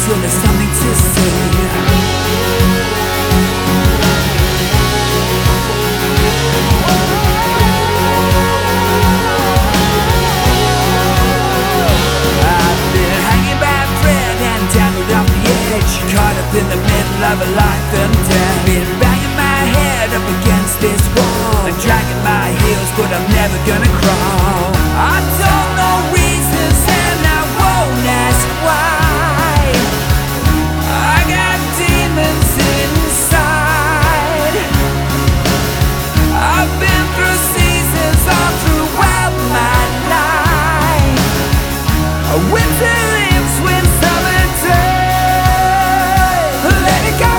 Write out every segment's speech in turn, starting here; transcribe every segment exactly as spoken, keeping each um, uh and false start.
till there's something to say. Caught up in the middle of a life and death. Been banging my head up against this wall and dragging my heels, but I'm never gonna crawl. I don't know reasons and I won't ask why. I got demons inside. I've been through seasons all throughout my life. A winter lives when summer turns. Let it go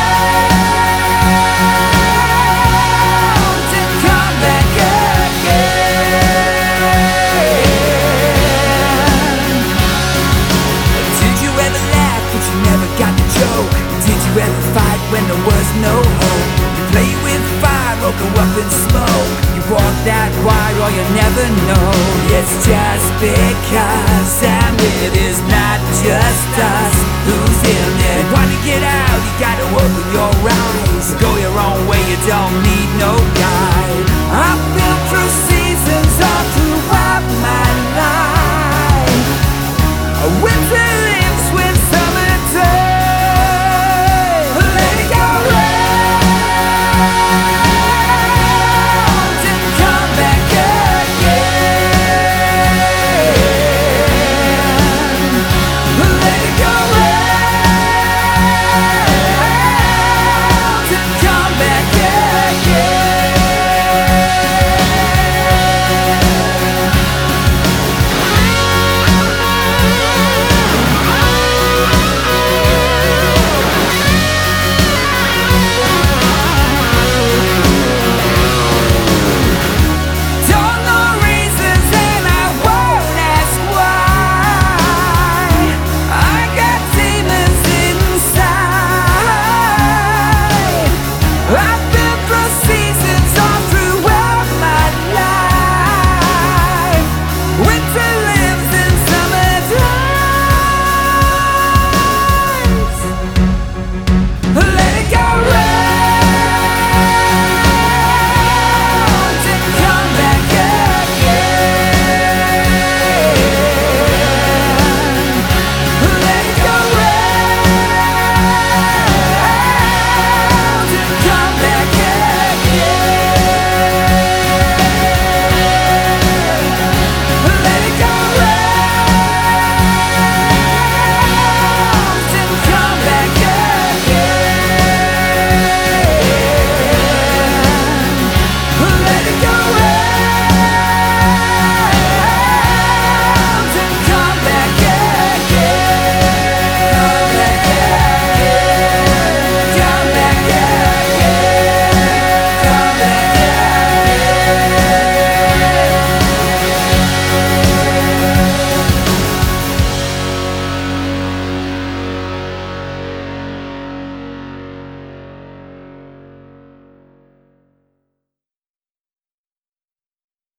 round and come back again. Did you ever laugh but you never got the joke? Did you ever fight when there was no hope? You play with fire or go up in smoke. You walk that wire or you never know. It's just because, and it is not just us who's in it. Wanna get out, you gotta open your eyes. Go your own way, you don't need no guide. I've been through